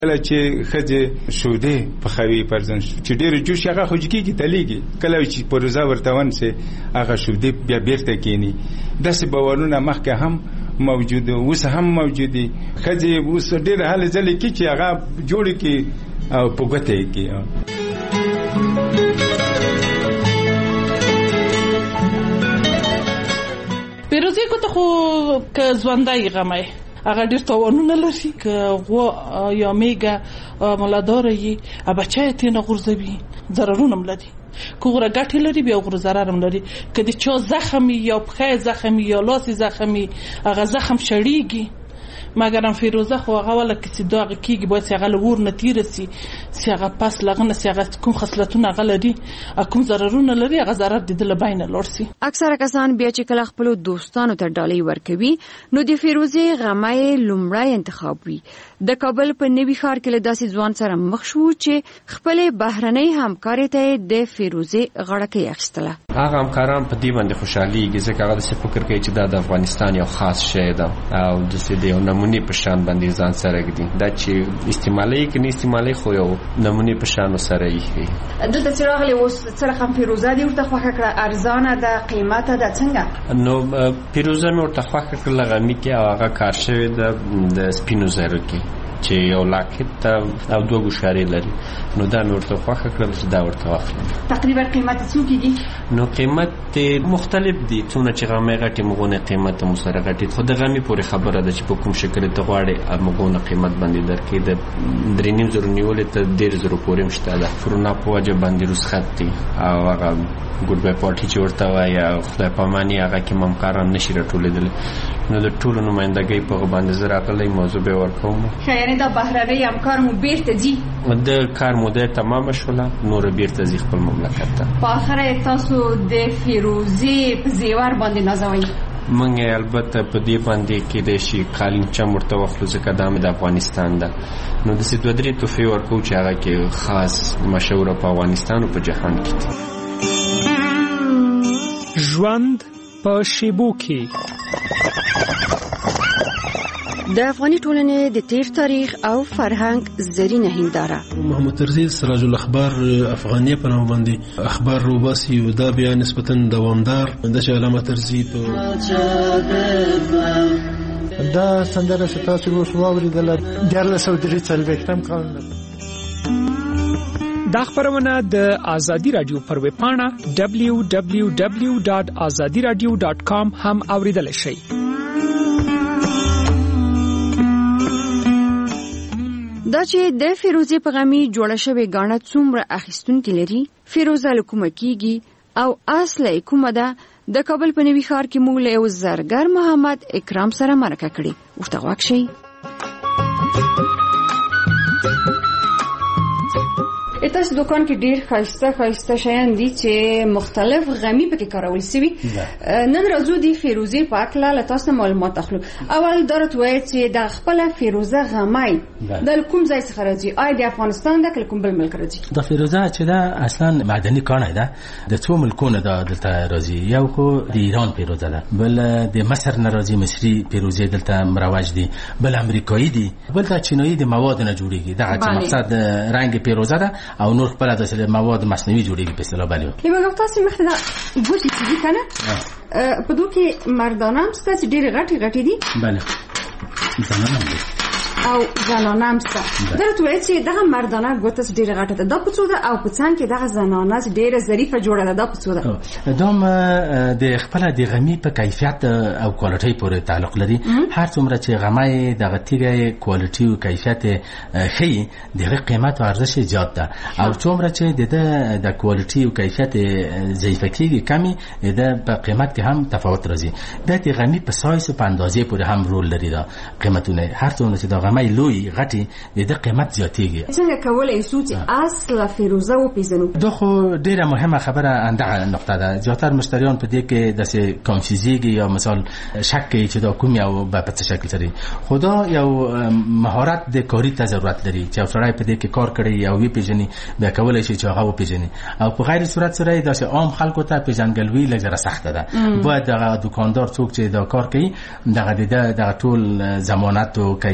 کله چې خځه شوده په خوي پرځن چې ډېر جوش هغه خوځکی کی تلېږي کله چې پروزا ورتون سي هغه شوده بیا بیرته کینی داسې باورونه مخکې هم موجود اوس هم موجودي خځه اوس ډېر حال ځلې کی چې هغه جوړ کی او پوګته کی پیروزی کو ته خو ک ځوندای غمه هغه ډېر توانونه لري که غوا یا میګه مولاداري بچای ته نه غورځوي ضررونه ملدي کوغه ګټه لري بیا غور ضرر هم لري کله چې زخمي یا پخې زخمي یا لاس زخمي هغه زخم شړیږي مګر هم فیروزه خو هغه ولا کسي داغه کیږي باید هغه لور نتیره سي هغه پس لغنه هغه کوم خصلتونه غلدي کوم ضررونه لري هغه ضرر د لباینه لور سي. اکثره کسان بیا چې کله خپل دوستانو ته ډالۍ ورکوي نو د فیروزه غمای لومړی انتخاب وي. د کابل په نوي ښار کې له داسې ځوان سره مخ شو چې خپل بهرنۍ همکاري ته د فیروزه غړکه اخیستله. هغه همکاران په دې باندې خوشحالي ځکه هغه څه فکر کوي چې دا د افغانستان یو خاص شی ده او د دې نمونه په شان باندې ځان سره ګدي دا چې استعمالي کې نه استعمالي خو یو نمونه په شان سره یې دلته چې راغلی اوس سره هم فیروزه دی ورته خوښه کړه ارزانه د قیمته د څنګه نو فیروزه مې ورته خوښه کړه غمی کې هغه کار شوی د سپینو زرو کې چې یو لاکت او دوه ګوشاري لري نو دا مې ورته خوښه کړل چې دا ورته واخلم. تقریبا قیمت څو کېږي؟ نو قیمت مختلف دي څونه چې غمی غټي مغونه قیمت مو سره غټي خو د غمی پورې خبره ده چې په کوم شکل ته غواړي مغونه قیمت باندې درکې د 3.5 نیولې ته 1.5 پورې مشته ده فرونا په وجه باندې رسخت دي او هغه ګډ بای پارټي چې ورته وایي خدای پاماني هغه کې ممکاران نشي راټولېدل نو د ټولو نمائندګۍ په باندې زه راغلی موضوع به ورکوم. یعنی دا بهرنۍ همکار مو بیرته ځي د کار موده تمام شوله نور بیرته ځي خپل مملکت ته. په اخر تاسو د فیروزي په زیور باندې نازوي منګه البته په دې باندې کې د شي قالین چم ورته وخلو ځکه د افغانستان ده نو د سید ودري توفي ورکو چې هغه کې خاص مشهور په افغانستان او په جهان کې ژوند په شیبو کې د افغاني ټولنې د تیر تاریخ او فرهنګ زرینه هنداره. محمد ترزي سراج الاخبار افغانیه په نوم باندې اخبار روباسي او دا بیا نسبتا دوامدار د علامه ترزي په دا سندره ستاسو اوس واوریدل د 1943 کال دا خبرونه د آزادی رادیو پر ویب پاڼه www.azadiradio.com هم اوریدل شي. دا چې د فیروزه په غمی جوړه شوی غاڼه څومره اخیستونکو لري فیروزه لکومه کیږي او اصله کومه ده د کابل په نوي ښار کې موږ له زرګر محمد اکرام سره مرکه کړې ورته واکشي. تاسو دکان کې ډیر خاصه شیان دي چې مختلف غمی پکې کارول شوی. نن راځو د فیروزه په اړه له تاسو معلومات اخلو. اول درته وایي چې د خپل فیروزه غمی د کوم ځای څخه راځي؟ آیا د افغانستان د کوم بل ملک راځي؟ د فیروزه چې دا اصلا معدني کانه ده د څو ملکونو دلته راځي. یو خو د ایران فیروزه ده بل د مصر نه راځي مصري فیروزه دلته مروج دي بل امریکایي دي بل د چینایي د مواد نه جوړیږي. دا چې مقصد رنگ فیروزه ده او نور خپل د مواد مصنوعي جوړیږي په اصطلاح باندې. لکه تاسو مخته دا ګوشي چې کنه په دوه کې مردانه هم ستاسو ډېر غټي دي. بله زنانه دي او زنانه هم ستاسو درته وایي چې دغه مردانه ګوتس ډېر غټه ده. دا په څو ده او په څنګ کې دغه زنانه ډېر ظریفه جوړه ده. دا په څو ده؟ دوم د خپل د غمی په کیفیت او کوالټي پورې تعلق لري. هر څومره چې غمی دغه تیګه کوالټي او کیفیت خي دغه قیمت او ارزش زیات ده او څومره چې د کوالټي او کیفیت ضعیف کیږي کمی د په قیمت کې هم تفاوت راځي. د غمی په سایز او په اندازې پورې هم رول لري. دا قیمتونه هر څومره چې غمی لوی غټي د قیمت زیاتېږي. څنګه کولای شو چې اصل فیروزه وپیژنو؟ دا خو ډیره مهمه خبره اندغه نقطه ده. زیاتره مشتریان په دې کې د کنفیوزیږي یا مثال شک کوي چې دا کوم یو په څه شکل سره خدا یو مهارت د کاری ته ضرورت لري چې افسرای په دې کې کار کړي او وی پیژني بیا کولای شي چې هغه وپیژني او په غیر صورت سره د عام خلکو ته پیژنګلوي لږه سخته ده. باید د دکاندار څوک چې دا کار کوي دغه ټول ضمانت او کیفیت او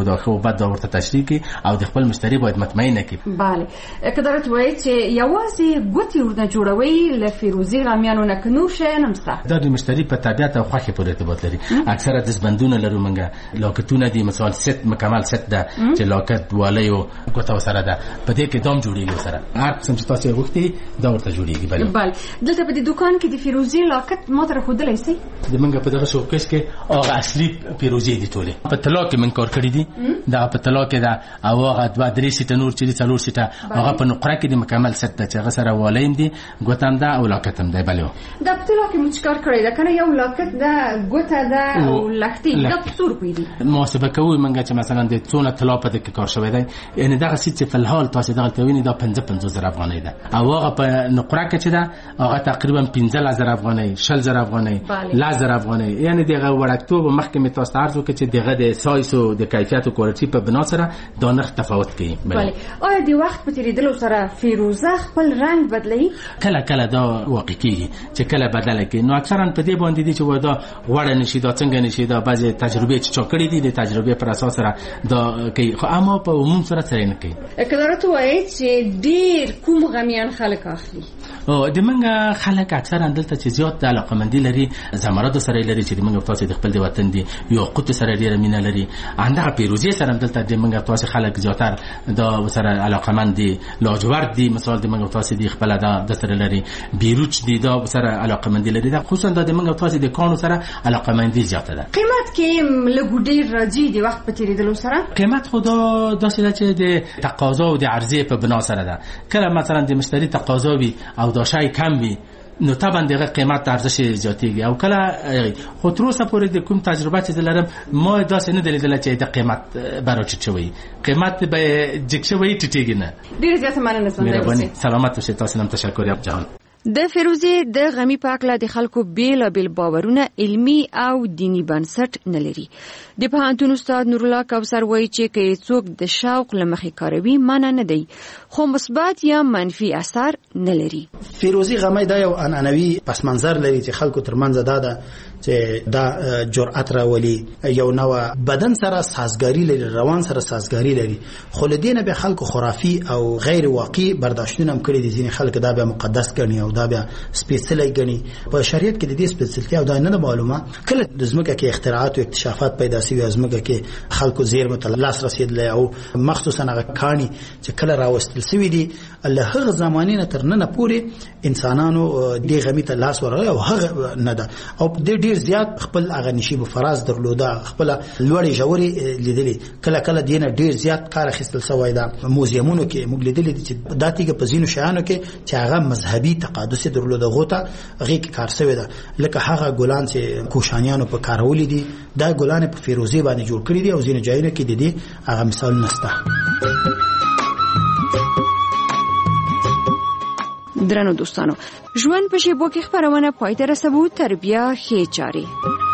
دا خو بد دا ورته تشریح کی او د خپل مشتری باید مطمئنه کی. bale کدارت وایي چې یوازې ګوتې ورنه جوړوي له فیروزي غامیانو نه کنور شي نمسته دا د مشتری په طبيعت او خوښه پورې ارتباط لري. اکثره دسبندونه لرو منګه لاکتونه دي مثال ست مکمل ست ده چې لاکت والی او ګوته سره ده په دې کې دوم جوړیږي سره هر قسم چې تاسو وختي دا ورته جوړیږي. بله دلته په دې دکان کې د فیروزي لاکت ما تر خودلای سي د منګه په دغه شوکیس کې هغه اصلي فیروزي دي ټوله په طلا کې من کار کړی دي. دا په طلا کې دا او هغه 2-3 سیټ نور چې 4 سیټ هغه په نقره کې د مکمل ست ده چې هغه سره والیم دي ګوتم ده او لاکت هم ده. بله دا په طلا کې مچ کار کړی دا کنه یو لاکت ده ګوته ده او لختي دا په څور پیدي محاسبه کوي منګه چې مثلا د څونه طلا په دې کې کار شوی دی یعنی دغه سیټ په الحال تاسو دغه تویني دا 55,000 افغانۍ ده او هغه په نقره کې چې ده هغه تقریبا 15,000 افغانۍ 60,000 افغانۍ 10,000 افغانۍ یعنی دغه وړکتوب محکمه تاسو عرض وکړي چې دغه د سایز او د کیفیت او کوالټي په بنا سره دا نرخ تفاوت کوي. بله آیا د وخت په تیریدلو سره فیروزه خپل رنگ بدلوي؟ کله کله دا واقع کیږي چې کله بدله کوي. نو اکثرا په دې باندې دي چې ودا وړه نشي دا څنګه نشي دا بعضی تجربه چې چاکړې دي د تجربه پر اساس سره دا کوي خو اما په عموم سره نه کوي. کله ته وایي چې ډیر کوم غمیان خلک اخلي او د منګه خلک اکثرا دلته چې زیات علاقمندي لري زمرد سره لري چې د منګه تاسو د خپل د وطن دي یو قوت سره ډیر مینه لري انده پیروزي سره دلته د منګه تاسو خلک زیاتر دا سره علاقمند دي لاجورد دي مثال د منګه تاسو د خپل د سره لري بیروچ دي دا سره علاقمندي لري دا خصوصا د منګه تاسو د کانو سره علاقمندي زیاته ده. قیمت کې لګوډیر راځي د وخت په تیریدلو سره قیمت خدا داسې چې د تقاضا او د عرضه په بنا سره ده. کله مثلا د مشتری تقاضا وي او دا شای کم وي نو طبعا دغه قیمت ارزش زیاتیږي او کله خو تر اوسه پورې د کوم تجربه چې لرم ما داسې نه دلیدل چې د قیمت براچ چوي قیمت به جګشوي ټیټیږي نه. ډیر زیات مننه مهرباني سلامت اوسئ. تاسو نن تشکر یا جهان. د فیروزي د غمی پاکله د خلکو بیل باورونه علمی او دینی بنسټ نه لري. د پوهنتون استاد نور الله کوثر وایي چې که څوک د شوق لمخې کاروي معنی نه دی خو مثبت یا منفي اثر نه لري. فیروزي غمی دا یو انعنوي پس منظر لري چې خلکو ترمنځ دا چې دا جرأت راولي یو نو بدن سره سازګاری لري روان سره سازګاری لري خو لدینه به خلکو خرافي او غیر واقعي برداشتونه هم کړی دي. ځینې خلک دا به مقدس ګڼي او دا به سپیشلی ګڼي. په شریعت کې د دې سپیشلتیا او دا نه معلومه کله د زمکه کې اختراعات او اکتشافات پیدا شوي ازمکه کې خلکو زیرمه ته لاس رسیدلی او مخصوصا هغه کانی چې کله راوستل شوی دي له هغه زمانه تر نن پورې انسانانو د غمی ته لاس ورغلی او هغه نه ده او د ډیر زیات خپل هغه نشي په فراز درلوده خپل لوړې جوړې لیدلې کله کله دینه ډیر زیات کار اخیستل شوی ده. موزیمونو کې موږ لیدلې چې داتیګه په زینو شیانو کې چې هغه مذهبي تقدس درلوده غوته هغه کې کار شوی ده لکه هغه ګلان چې کوشانیانو په کارولې دي دا ګلان په فیروزي باندې جوړ کړی دي او ځینې ځایونو کې د دې هغه مثال نشته. درنو دوستانو ژوند په شیبو کې خبرونه پای ته رسوو تر بیا ښې چارې.